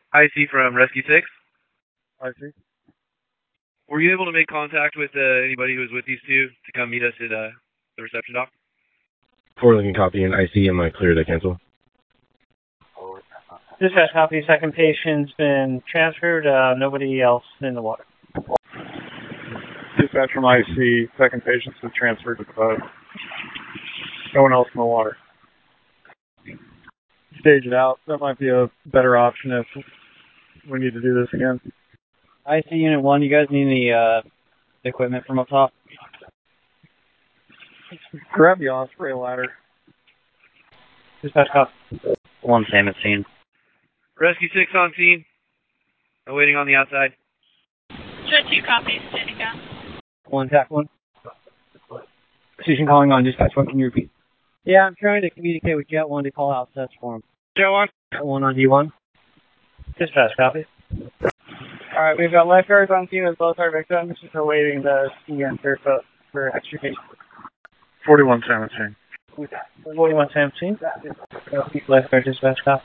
IC from Rescue 6. I see. Were you able to make contact with anybody who was with these two to come meet us at the reception dock? Forward looking copy and IC. Am I clear to cancel? Dispatch copy. Second patient's been transferred. Nobody else in the water. Dispatch from IC. Second patient's been transferred to the boat. No one else in the water. Stage it out. That might be a better option if we need to do this again. IC Unit 1, you guys need any equipment from up top? Grab the Osprey ladder. Dispatch copy. 1 Sam at scene. Rescue 6 on scene. Awaiting on the outside. Jet 2 copies, standing down. 1 TAC 1. Station calling on dispatch 1, can you repeat? Yeah, I'm trying to communicate with Jet 1 to call out sets for him. Jet 1. Jet 1 on D1. Dispatch copy. Alright, we've got lifeguards on scene with both our victims. Just awaiting the ski enter for extrication. 41 Sam at scene. 41 Sam scene. Lifeguard dispatch copy.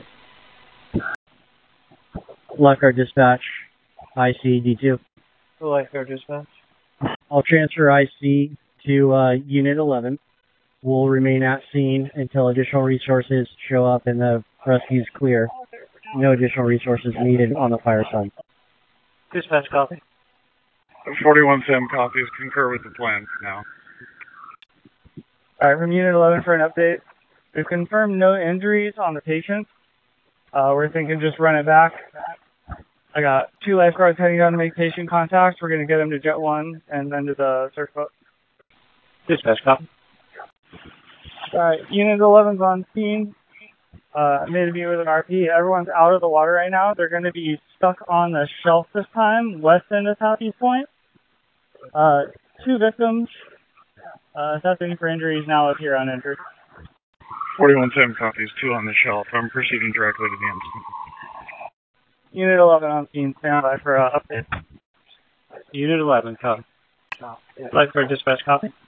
Lifeguard dispatch, IC D2. Lifeguard dispatch. I'll transfer IC to Unit 11. We'll remain at scene until additional resources show up and the rescue's clear. No additional resources needed on the fire side. Dispatch copy. 41 Sam copies. Concur with the plan now. Alright, from Unit 11 for an update. We've confirmed no injuries on the patient. We're thinking just run it back. I got 2 lifeguards heading down to make patient contact. We're going to get them to Jet 1 and then to the search boat. Dispatch copy. Alright, Unit 11's on scene. Made a view with an RP. Everyone's out of the water right now. They're going to be stuck on the shelf this time, west end of Southeast Point. 2 victims. Testing for injuries now up here uninjured. 41 Sam copies. 2 on the shelf. I'm proceeding directly to the incident. Unit 11 on scene. Stand by for update. Unit 11, copy. Lifeguard dispatch copy.